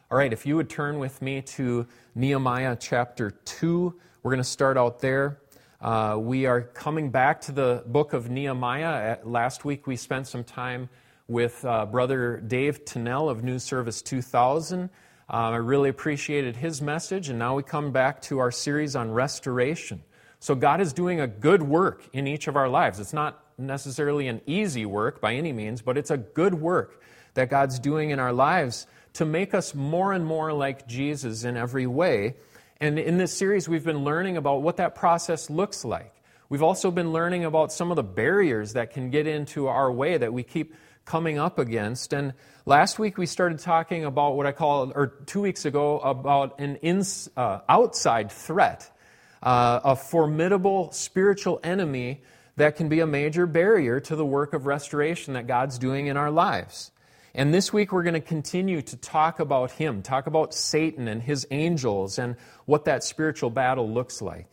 All right, if you would turn with me to Nehemiah chapter 2, we're going to start out there. We are coming back to the book of Nehemiah. Last week we spent some time with Brother Dave Tennell of News Service 2000. I really appreciated his message, and now we come back to our series on restoration. So God is doing a good work in each of our lives. It's not necessarily an easy work by any means, but it's a good work that God's doing in our lives to make us more and more like Jesus in every way. And in this series, we've been learning about what that process looks like. We've also been learning about some of the barriers that can get into our way that we keep coming up against. And last week, we started talking about what I call, or 2 weeks ago, about an outside threat, a formidable spiritual enemy that can be a major barrier to the work of restoration that God's doing in our lives. And this week we're going to continue to talk about him, talk about Satan and his angels and what that spiritual battle looks like.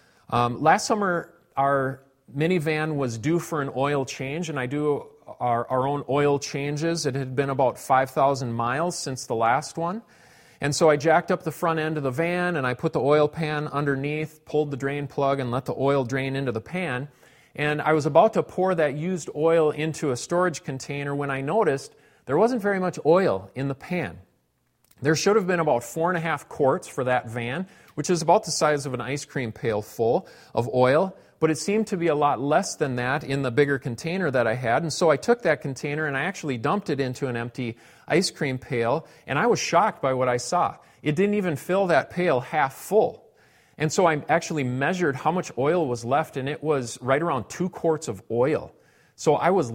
Last summer, our minivan was due for an oil change, and I do our own oil changes. It had been about 5,000 miles since the last one. And so I jacked up the front end of the van, and I put the oil pan underneath, pulled the drain plug, and let the oil drain into the pan. And I was about to pour that used oil into a storage container when I noticed there wasn't very much oil in the pan. There should have been about 4.5 quarts for that van, which is about the size of an ice cream pail full of oil, but it seemed to be a lot less than that in the bigger container that I had. And so I took that container and I actually dumped it into an empty ice cream pail, and I was shocked by what I saw. It didn't even fill that pail half full. And so I actually measured how much oil was left, and it was right around 2 quarts of oil. So I was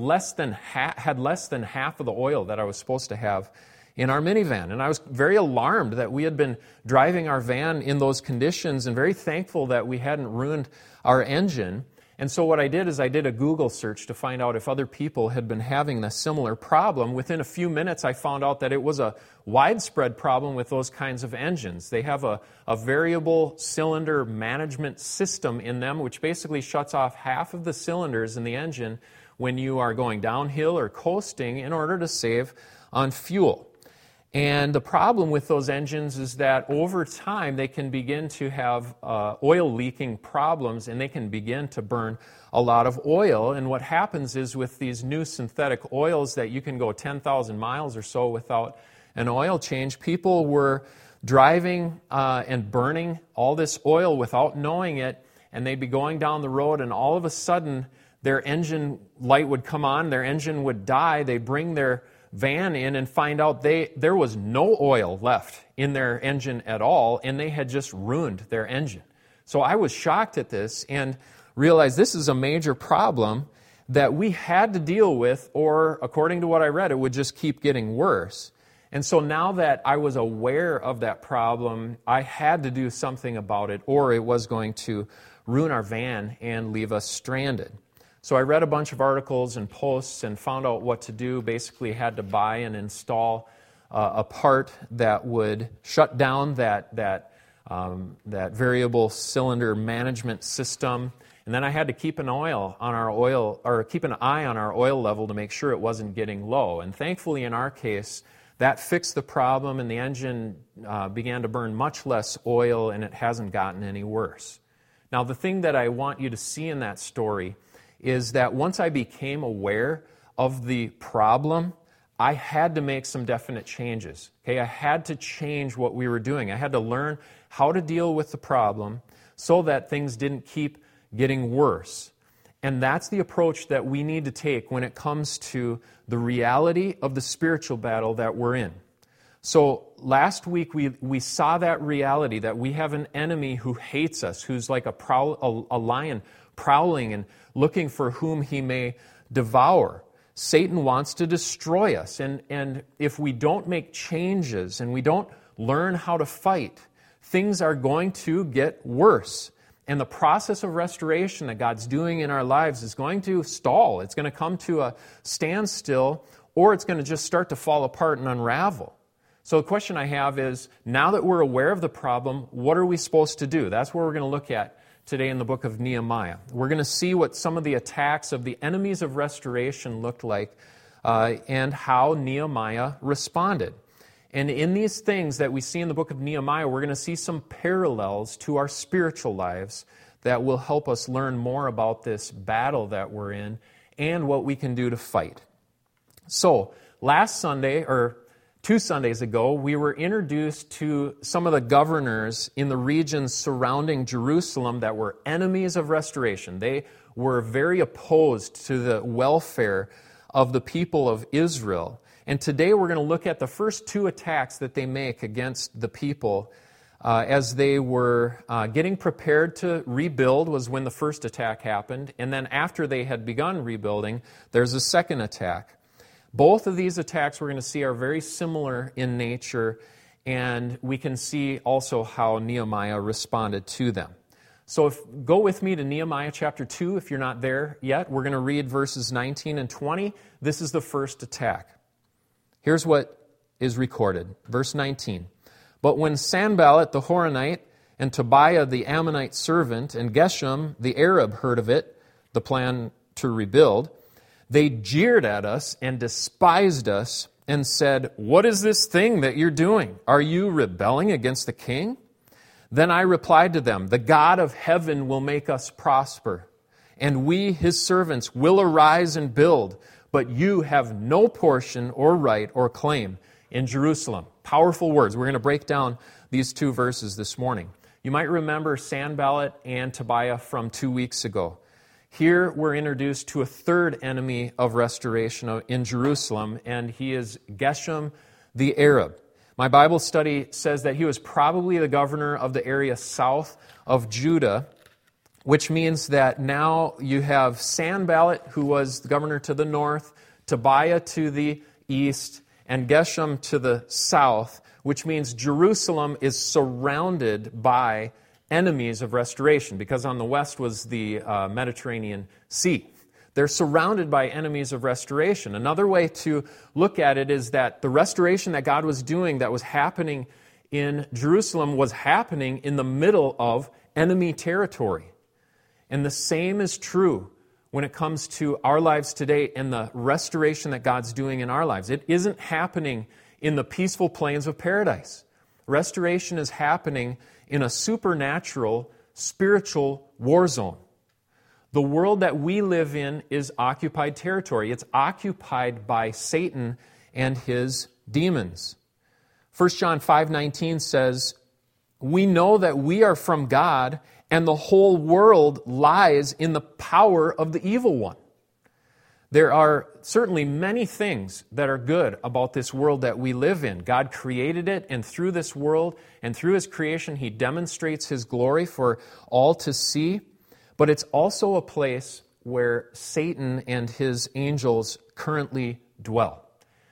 had less than half of the oil that I was supposed to have in our minivan. And I was very alarmed that we had been driving our van in those conditions and very thankful that we hadn't ruined our engine. And so what I did is I did a Google search to find out if other people had been having a similar problem. Within a few minutes, I found out that it was a widespread problem with those kinds of engines. They have a variable cylinder management system in them, which basically shuts off half of the cylinders in the engine when you are going downhill or coasting in order to save on fuel. And the problem with those engines is that over time they can begin to have oil leaking problems, and they can begin to burn a lot of oil. And what happens is with these new synthetic oils that you can go 10,000 miles or so without an oil change, people were driving and burning all this oil without knowing it, and they'd be going down the road, and all of a sudden their engine light would come on, their engine would die, they bring their van in and find out there was no oil left in their engine at all, and they had just ruined their engine. So I was shocked at this and realized this is a major problem that we had to deal with, or according to what I read, it would just keep getting worse. And so now that I was aware of that problem, I had to do something about it, or it was going to ruin our van and leave us stranded. So I read a bunch of articles and posts and found out what to do. Basically had to buy and install a part that would shut down that variable cylinder management system. And then I had to keep an eye on our oil level to make sure it wasn't getting low. And thankfully in our case, that fixed the problem, and the engine began to burn much less oil, and it hasn't gotten any worse. Now the thing that I want you to see in that story is that once I became aware of the problem, I had to make some definite changes. Okay, I had to change what we were doing. I had to learn how to deal with the problem so that things didn't keep getting worse. And that's the approach that we need to take when it comes to the reality of the spiritual battle that we're in. So last week we saw that reality, that we have an enemy who hates us, who's like a lion prowling and looking for whom he may devour. Satan wants to destroy us. And if we don't make changes and we don't learn how to fight, things are going to get worse. And the process of restoration that God's doing in our lives is going to stall. It's going to come to a standstill, or it's going to just start to fall apart and unravel. So the question I have is, now that we're aware of the problem, what are we supposed to do? That's what we're going to look at today in the book of Nehemiah. We're going to see what some of the attacks of the enemies of restoration looked like and how Nehemiah responded. And in these things that we see in the book of Nehemiah, we're going to see some parallels to our spiritual lives that will help us learn more about this battle that we're in and what we can do to fight. So, last Sunday, or 2 Sundays ago, we were introduced to some of the governors in the regions surrounding Jerusalem that were enemies of restoration. They were very opposed to the welfare of the people of Israel. And today we're going to look at the first 2 attacks that they make against the people as they were getting prepared to rebuild was when the first attack happened. And then after they had begun rebuilding, there's a second attack. Both of these attacks we're going to see are very similar in nature, and we can see also how Nehemiah responded to them. So go with me to Nehemiah chapter 2 if you're not there yet. We're going to read verses 19 and 20. This is the first attack. Here's what is recorded. Verse 19. But when Sanballat the Horonite and Tobiah the Ammonite servant and Geshem the Arab heard of it, the plan to rebuild, they jeered at us and despised us and said, "What is this thing that you're doing? Are you rebelling against the king?" Then I replied to them, "The God of heaven will make us prosper, and we, his servants, will arise and build, but you have no portion or right or claim in Jerusalem." Powerful words. We're going to break down these 2 verses this morning. You might remember Sanballat and Tobiah from 2 weeks ago. Here we're introduced to a third enemy of restoration in Jerusalem, and he is Geshem the Arab. My Bible study says that he was probably the governor of the area south of Judah, which means that now you have Sanballat, who was the governor to the north, Tobiah to the east, and Geshem to the south, which means Jerusalem is surrounded by enemies of restoration, because on the west was the Mediterranean Sea. They're surrounded by enemies of restoration. Another way to look at it is that the restoration that God was doing, that was happening in Jerusalem, was happening in the middle of enemy territory. And the same is true when it comes to our lives today and the restoration that God's doing in our lives. It isn't happening in the peaceful plains of paradise. Restoration is happening in a supernatural, spiritual war zone. The world that we live in is occupied territory. It's occupied by Satan and his demons. 1 John 5:19 says, "We know that we are from God, and the whole world lies in the power of the evil one." There are certainly many things that are good about this world that we live in. God created it, and through this world and through his creation, he demonstrates his glory for all to see. But it's also a place where Satan and his angels currently dwell.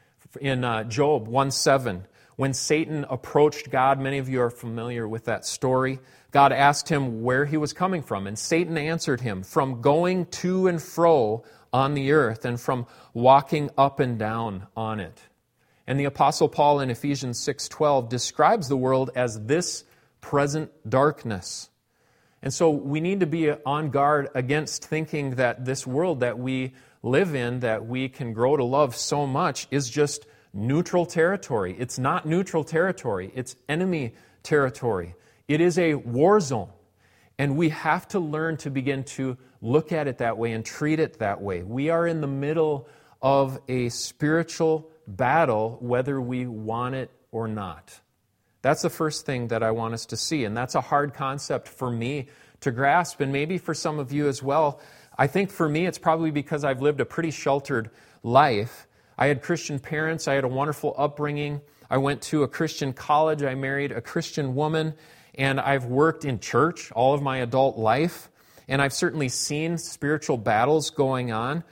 In Job 1:7, when Satan approached God, many of you are familiar with that story, God asked him where he was coming from, and Satan answered him, "From going to and fro on the earth, and from walking up and down on it." And the Apostle Paul in Ephesians 6:12 describes the world as this present darkness. And so we need to be on guard against thinking that this world that we live in, that we can grow to love so much, is just neutral territory. It's not neutral territory. It's enemy territory. It is a war zone. And we have to learn to begin to look at it that way and treat it that way. We are in the middle of a spiritual battle, whether we want it or not. That's the first thing that I want us to see, and that's a hard concept for me to grasp, and maybe for some of you as well. I think for me, it's probably because I've lived a pretty sheltered life. I had Christian parents. I had a wonderful upbringing. I went to a Christian college. I married a Christian woman, and I've worked in church all of my adult life, and I've certainly seen spiritual battles going on,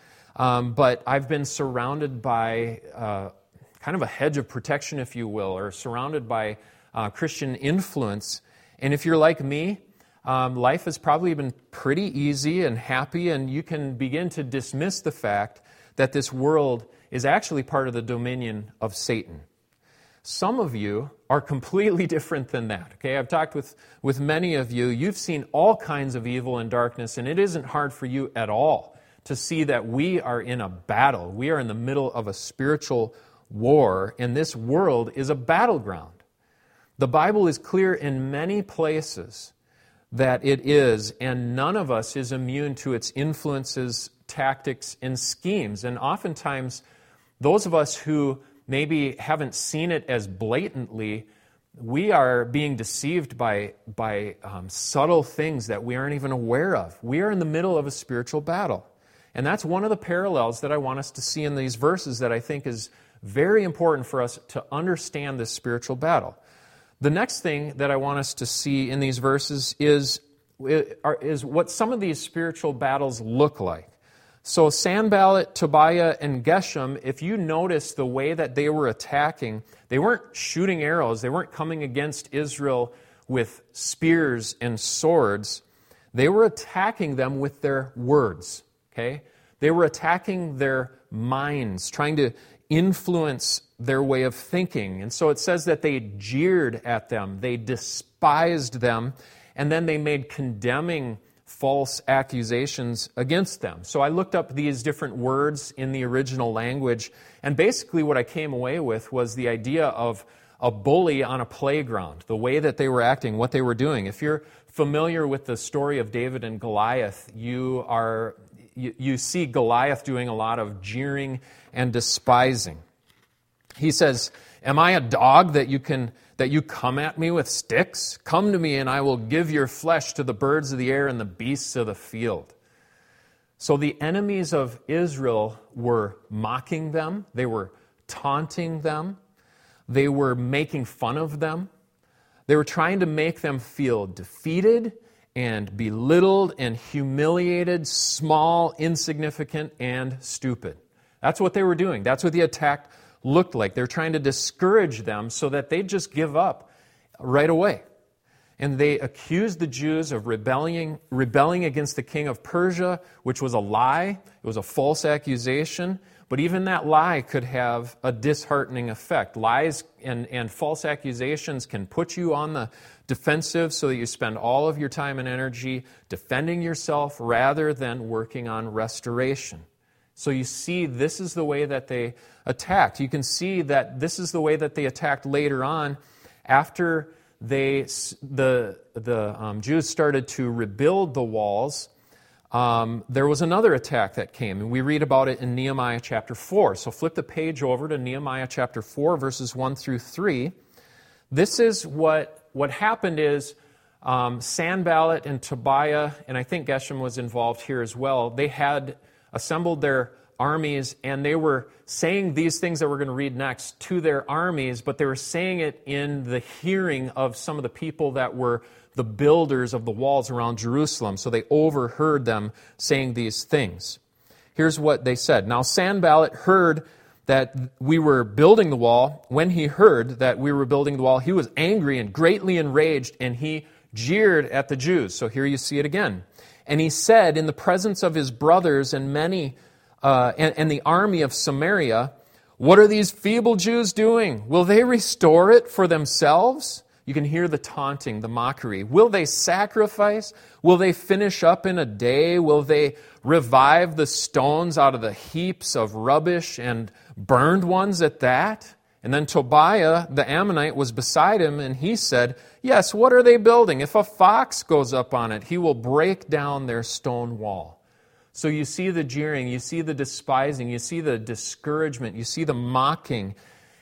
but I've been surrounded by kind of a hedge of protection, if you will, or surrounded by Christian influence. And if you're like me, life has probably been pretty easy and happy, and you can begin to dismiss the fact that this world is actually part of the dominion of Satan. Some of you are completely different than that. Okay, I've talked with many of you. You've seen all kinds of evil and darkness, and it isn't hard for you at all to see that we are in a battle. We are in the middle of a spiritual war, and this world is a battleground. The Bible is clear in many places that it is, and none of us is immune to its influences, tactics, and schemes. And oftentimes, those of us who maybe haven't seen it as blatantly, we are being deceived by subtle things that we aren't even aware of. We are in the middle of a spiritual battle. And that's one of the parallels that I want us to see in these verses that I think is very important for us to understand this spiritual battle. The next thing that I want us to see in these verses is what some of these spiritual battles look like. So Sanballat, Tobiah, and Geshem, if you notice the way that they were attacking, they weren't shooting arrows, they weren't coming against Israel with spears and swords. They were attacking them with their words. Okay? They were attacking their minds, trying to influence their way of thinking. And so it says that they jeered at them, they despised them, and then they made condemning false accusations against them. So I looked up these different words in the original language, and basically what I came away with was the idea of a bully on a playground, the way that they were acting, what they were doing. If you're familiar with the story of David and Goliath, you see Goliath doing a lot of jeering and despising. He says, "Am I a dog that you come at me with sticks? Come to me and I will give your flesh to the birds of the air and the beasts of the field." So the enemies of Israel were mocking them. They were taunting them. They were making fun of them. They were trying to make them feel defeated and belittled and humiliated, small, insignificant, and stupid. That's what they were doing. That's what the attack looked like. They're trying to discourage them so that they'd just give up right away. And they accused the Jews of rebelling against the king of Persia, which was a lie. It was a false accusation. But even that lie could have a disheartening effect. Lies and false accusations can put you on the defensive so that you spend all of your time and energy defending yourself rather than working on restoration. So you see, this is the way that they attacked. You can see that this is the way that they attacked later on after the Jews started to rebuild the walls. There was another attack that came, and we read about it in Nehemiah chapter 4. So flip the page over to Nehemiah chapter 4, verses 1 through 3. This is what happened is Sanballat and Tobiah, and I think Geshem was involved here as well, they had assembled their armies, and they were saying these things that we're going to read next to their armies, but they were saying it in the hearing of some of the people that were the builders of the walls around Jerusalem. So they overheard them saying these things. Here's what they said. "Now Sanballat heard that we were building the wall. When he heard that we were building the wall, he was angry and greatly enraged, and he jeered at the Jews." So here you see it again. "And he said in the presence of his brothers and many and the army of Samaria, 'What are these feeble Jews doing? Will they restore it for themselves?'" You can hear the taunting, the mockery. "Will they sacrifice? Will they finish up in a day? Will they revive the stones out of the heaps of rubbish and burned ones at that?" And then Tobiah, the Ammonite, was beside him, and he said, "Yes, what are they building? If a fox goes up on it, he will break down their stone wall." So you see the jeering, you see the despising, you see the discouragement, you see the mocking,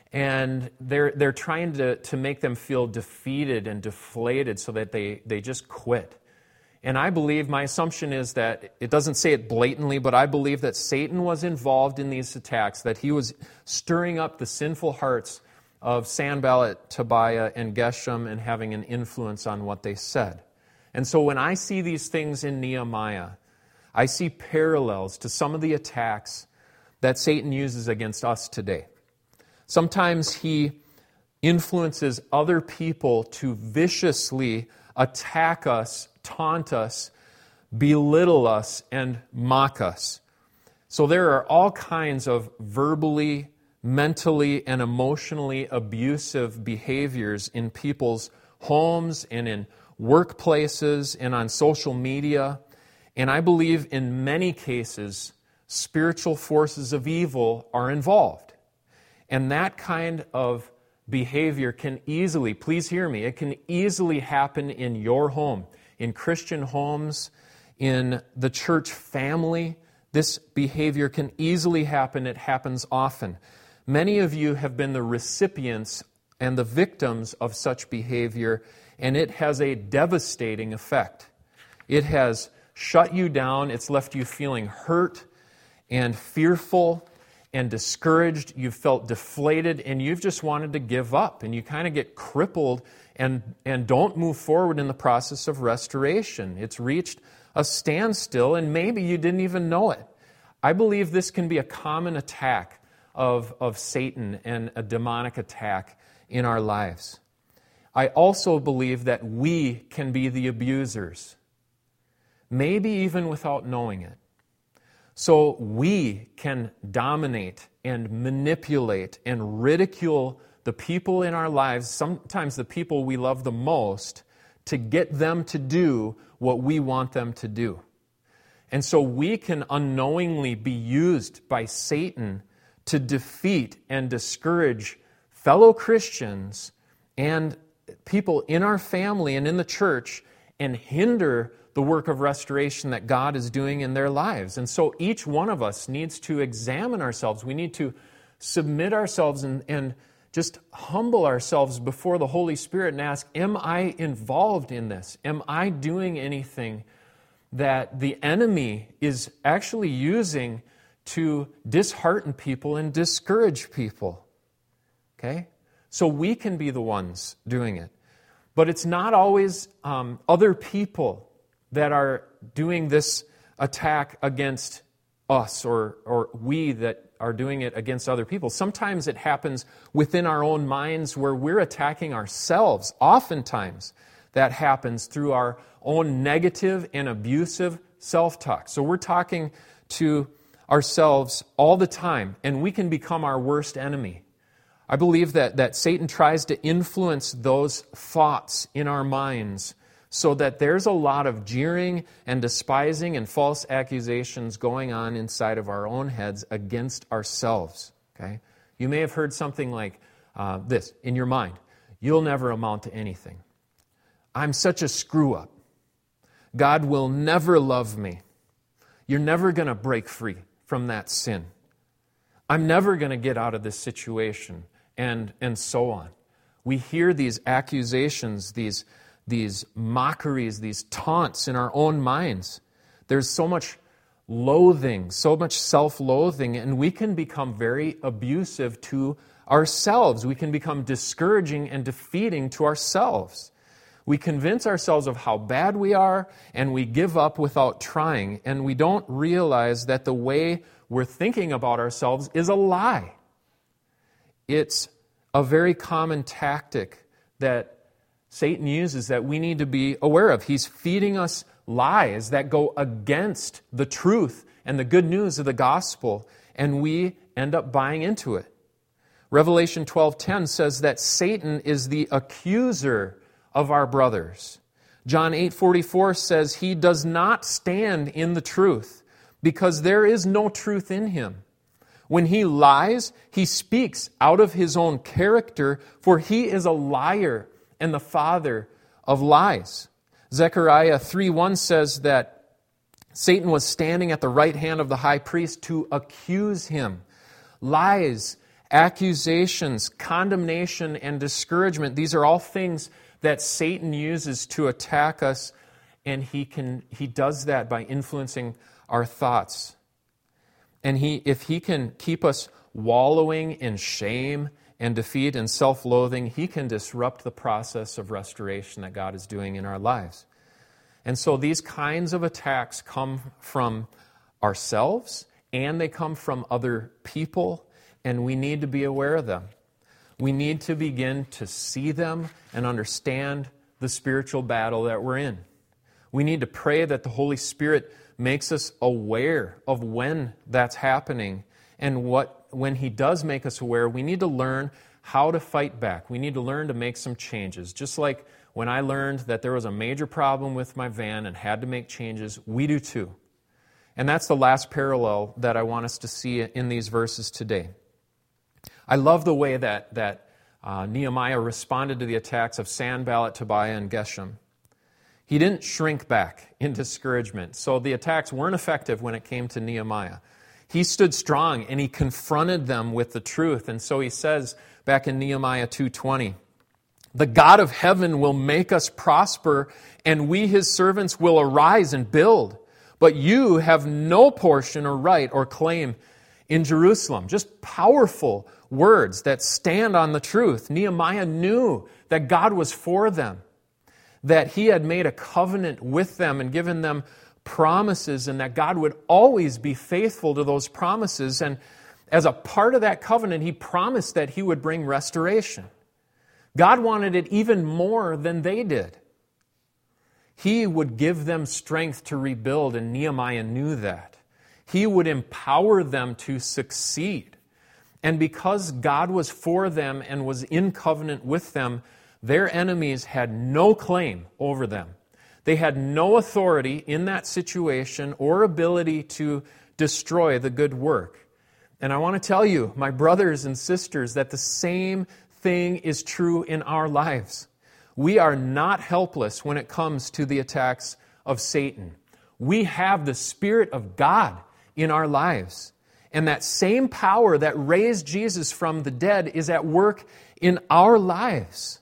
and they're trying to make them feel defeated and deflated so that they just quit. And I believe, my assumption is that, it doesn't say it blatantly, but I believe that Satan was involved in these attacks, that he was stirring up the sinful hearts of Sanballat, Tobiah, and Geshem and having an influence on what they said. And so when I see these things in Nehemiah, I see parallels to some of the attacks that Satan uses against us today. Sometimes he influences other people to viciously attack us, taunt us, belittle us, and mock us. So there are all kinds of verbally, mentally, and emotionally abusive behaviors in people's homes and in workplaces and on social media. And I believe in many cases, spiritual forces of evil are involved. And that kind of behavior can easily, please hear me, it can easily happen in your home, in Christian homes, in the church family. This behavior can easily happen. It happens often. Many of you have been the recipients and the victims of such behavior, and it has a devastating effect. It has shut you down. It's left you feeling hurt and fearful and discouraged. You've felt deflated, and you've just wanted to give up, and you kind of get crippled and don't move forward in the process of restoration. It's reached a standstill, and maybe you didn't even know it. I believe this can be a common attack of Satan and a demonic attack in our lives. I also believe that we can be the abusers, maybe even without knowing it. So we can dominate and manipulate and ridicule the people in our lives, sometimes the people we love the most, to get them to do what we want them to do. And so we can unknowingly be used by Satan to defeat and discourage fellow Christians and people in our family and in the church and hinder the work of restoration that God is doing in their lives. And so each one of us needs to examine ourselves. We need to submit ourselves and just humble ourselves before the Holy Spirit and ask, am I involved in this? Am I doing anything that the enemy is actually using to dishearten people and discourage people? Okay? So we can be the ones doing it. But it's not always other people that are doing this attack against us or we that are doing it against other people. Sometimes it happens within our own minds where we're attacking ourselves. Oftentimes that happens through our own negative and abusive self-talk. So we're talking to ourselves all the time, and we can become our worst enemy. I believe that Satan tries to influence those thoughts in our minds so that there's a lot of jeering and despising and false accusations going on inside of our own heads against ourselves. Okay? You may have heard something like this in your mind. You'll never amount to anything. I'm such a screw-up. God will never love me. You're never going to break free from that sin. I'm never going to get out of this situation, and so on. We hear these accusations, these mockeries, these taunts in our own minds. There's so much loathing, so much self-loathing, and we can become very abusive to ourselves. We can become discouraging and defeating to ourselves. We convince ourselves of how bad we are, and we give up without trying, and we don't realize that the way we're thinking about ourselves is a lie. It's a very common tactic that Satan uses that we need to be aware of. He's feeding us lies that go against the truth and the good news of the gospel, and we end up buying into it. Revelation 12:10 says that Satan is the accuser of our brothers. John 8:44 says he does not stand in the truth because there is no truth in him. When he lies, he speaks out of his own character, for he is a liar and the father of lies. Zechariah 3:1 says that Satan was standing at the right hand of the high priest to accuse him. Lies, accusations, condemnation, and discouragement, these are all things that Satan uses to attack us, and he does that by influencing our thoughts. And if he can keep us wallowing in shame and defeat and self-loathing, he can disrupt the process of restoration that God is doing in our lives. And so these kinds of attacks come from ourselves, and they come from other people, and we need to be aware of them. We need to begin to see them and understand the spiritual battle that we're in. We need to pray that the Holy Spirit makes us aware of when that's happening, and when He does make us aware, we need to learn how to fight back. We need to learn to make some changes. Just like when I learned that there was a major problem with my van and had to make changes, we do too. And that's the last parallel that I want us to see in these verses today. I love the way that Nehemiah responded to the attacks of Sanballat, Tobiah, and Geshem. He didn't shrink back in discouragement, so the attacks weren't effective when it came to Nehemiah. He stood strong and he confronted them with the truth. And so he says back in Nehemiah 2:20, "The God of heaven will make us prosper, and we his servants will arise and build. But you have no portion or right or claim in Jerusalem." Just powerful words that stand on the truth. Nehemiah knew that God was for them, that he had made a covenant with them and given them promises, and that God would always be faithful to those promises. And as a part of that covenant, he promised that he would bring restoration. God wanted it even more than they did. He would give them strength to rebuild, and Nehemiah knew that. He would empower them to succeed. And because God was for them and was in covenant with them, their enemies had no claim over them. They had no authority in that situation or ability to destroy the good work. And I want to tell you, my brothers and sisters, that the same thing is true in our lives. We are not helpless when it comes to the attacks of Satan. We have the Spirit of God in our lives. And that same power that raised Jesus from the dead is at work in our lives.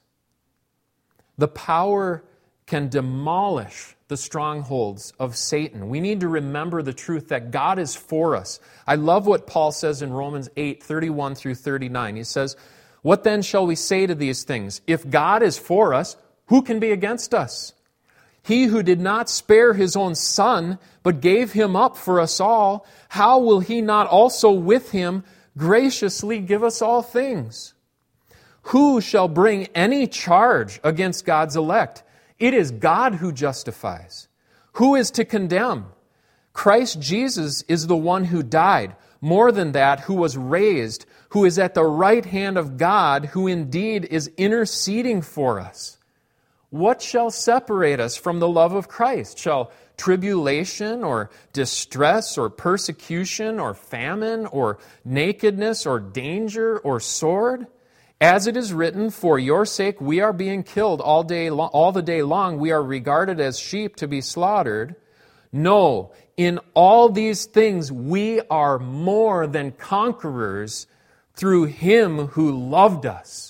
The power can demolish the strongholds of Satan. We need to remember the truth that God is for us. I love what Paul says in Romans 8:31 through 39. He says, "What then shall we say to these things? If God is for us, who can be against us? He who did not spare his own Son, but gave him up for us all, how will he not also with him graciously give us all things? Who shall bring any charge against God's elect? It is God who justifies. Who is to condemn? Christ Jesus is the one who died, more than that, who was raised, who is at the right hand of God, who indeed is interceding for us. What shall separate us from the love of Christ? Shall tribulation or distress or persecution or famine or nakedness or danger or sword? As it is written, for your sake we are being killed all the day long. We are regarded as sheep to be slaughtered. No, in all these things we are more than conquerors through him who loved us.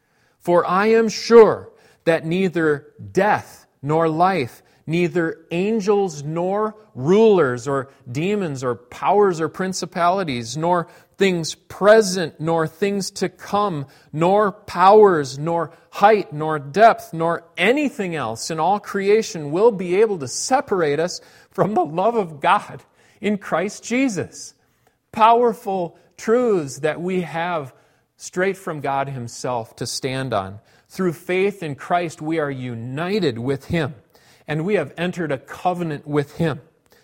For I am sure that neither death nor life, neither angels nor rulers or demons or powers or principalities, nor things present nor things to come, nor powers, nor height, nor depth, nor anything else in all creation will be able to separate us from the love of God in Christ Jesus. Powerful truths that we have straight from God himself to stand on. Through faith in Christ, we are united with him, and we have entered a covenant with him.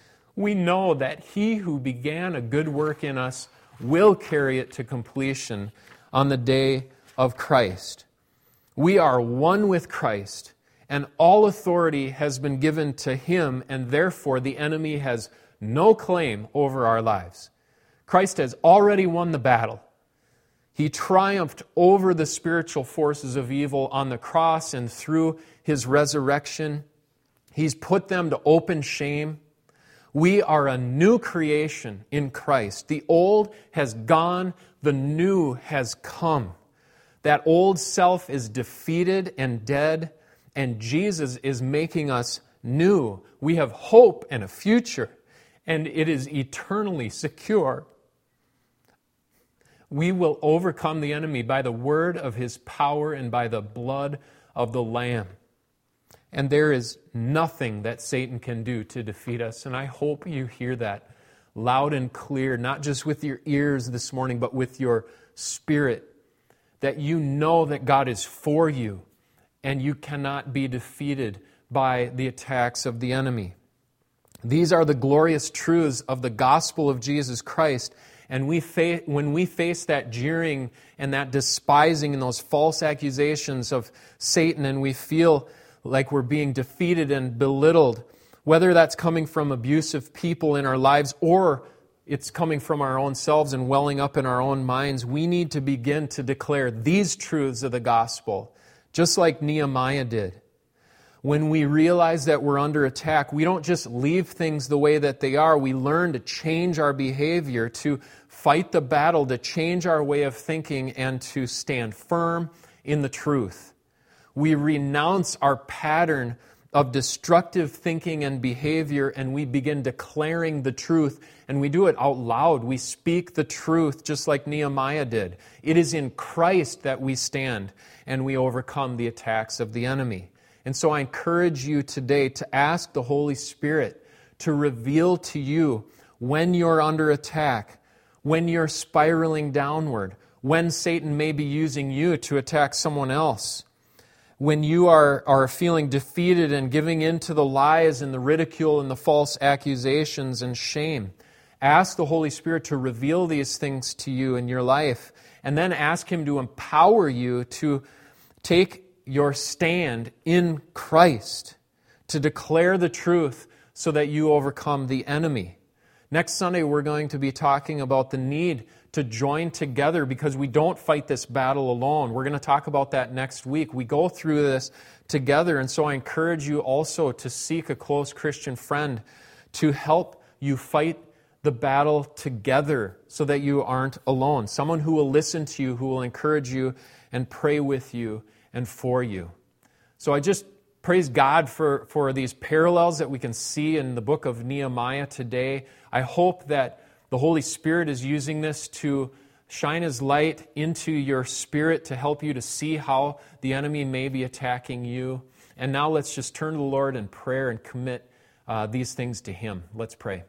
We know that he who began a good work in us will carry it to completion on the day of Christ. We are one with Christ, and all authority has been given to him, and therefore the enemy has no claim over our lives. Christ has already won the battle. He triumphed over the spiritual forces of evil on the cross and through his resurrection. He's put them to open shame. We are a new creation in Christ. The old has gone, the new has come. That old self is defeated and dead, and Jesus is making us new. We have hope and a future, and it is eternally secure. We will overcome the enemy by the word of his power and by the blood of the Lamb. And there is nothing that Satan can do to defeat us. And I hope you hear that loud and clear, not just with your ears this morning, but with your spirit, that you know that God is for you and you cannot be defeated by the attacks of the enemy. These are the glorious truths of the gospel of Jesus Christ. And when we face that jeering and that despising and those false accusations of Satan, and we feel like we're being defeated and belittled, whether that's coming from abusive people in our lives or it's coming from our own selves and welling up in our own minds, we need to begin to declare these truths of the gospel, just like Nehemiah did. When we realize that we're under attack, we don't just leave things the way that they are. We learn to change our behavior, to fight the battle, to change our way of thinking, and to stand firm in the truth. We renounce our pattern of destructive thinking and behavior, and we begin declaring the truth, and we do it out loud. We speak the truth just like Nehemiah did. It is in Christ that we stand, and we overcome the attacks of the enemy. And so I encourage you today to ask the Holy Spirit to reveal to you when you're under attack, when you're spiraling downward, when Satan may be using you to attack someone else, when you are feeling defeated and giving in to the lies and the ridicule and the false accusations and shame. Ask the Holy Spirit to reveal these things to you in your life, and then ask Him to empower you to take your stand in Christ, to declare the truth so that you overcome the enemy. Next Sunday, we're going to be talking about the need to join together because we don't fight this battle alone. We're going to talk about that next week. We go through this together, and so I encourage you also to seek a close Christian friend to help you fight the battle together so that you aren't alone. Someone who will listen to you, who will encourage you and pray with you and for you. So I just praise God for these parallels that we can see in the book of Nehemiah today. I hope that the Holy Spirit is using this to shine His light into your spirit to help you to see how the enemy may be attacking you. And now let's just turn to the Lord in prayer and commit these things to Him. Let's pray.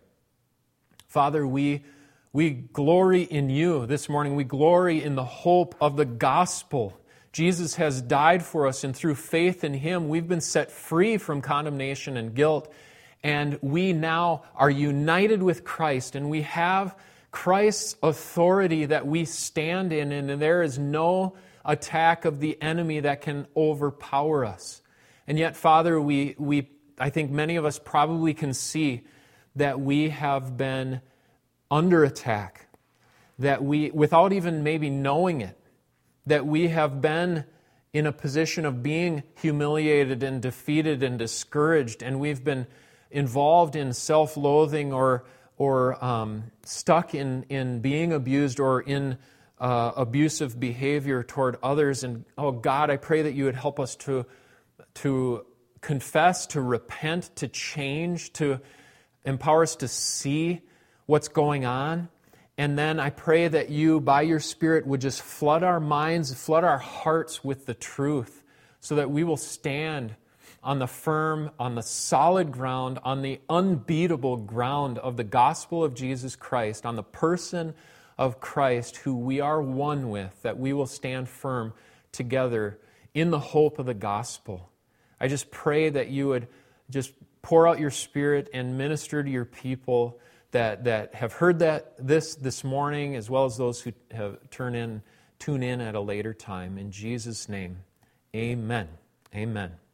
Father, we glory in You this morning. We glory in the hope of the gospel. Jesus has died for us, and through faith in Him, we've been set free from condemnation and guilt. And we now are united with Christ, and we have Christ's authority that we stand in, and there is no attack of the enemy that can overpower us. And yet, Father, I think many of us probably can see that we have been under attack, that we, without even maybe knowing it, that we have been in a position of being humiliated and defeated and discouraged, and we've been involved in self-loathing or stuck in being abused or in abusive behavior toward others. And oh God, I pray that You would help us to confess, to repent, to change, to empower us to see what's going on. And then I pray that You, by Your Spirit, would just flood our minds, flood our hearts with the truth so that we will stand on the firm, on the solid ground, on the unbeatable ground of the gospel of Jesus Christ, on the person of Christ who we are one with, that we will stand firm together in the hope of the gospel. I just pray that You would just pour out Your Spirit and minister to Your people that have heard this morning, as well as those who have tune in at a later time. In Jesus' name, amen. Amen.